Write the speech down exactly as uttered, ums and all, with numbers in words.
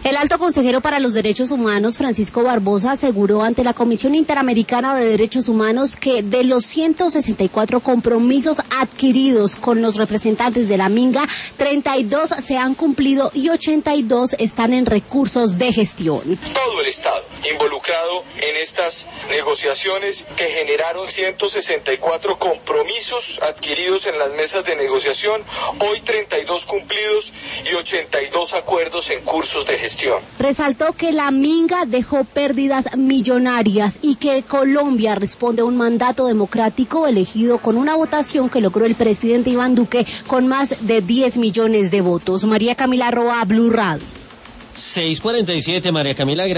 El alto consejero para los derechos humanos, Francisco Barbosa, aseguró ante la Comisión Interamericana de Derechos Humanos que de los ciento sesenta y cuatro compromisos adquiridos con los representantes de la Minga, treinta y dos se han cumplido y ochenta y dos están en recursos de gestión. Todo el Estado involucrado en estas negociaciones que generaron ciento sesenta y cuatro compromisos adquiridos en las mesas de negociación, hoy treinta y dos cumplidos y ochenta y dos acuerdos en cursos de gestión. Resaltó que la Minga dejó pérdidas millonarias y que Colombia responde a un mandato democrático elegido con una votación que logró el presidente Iván Duque con más de diez millones de votos. María Camila Roa, Blue Radio. seis cuarenta y siete, María Camila.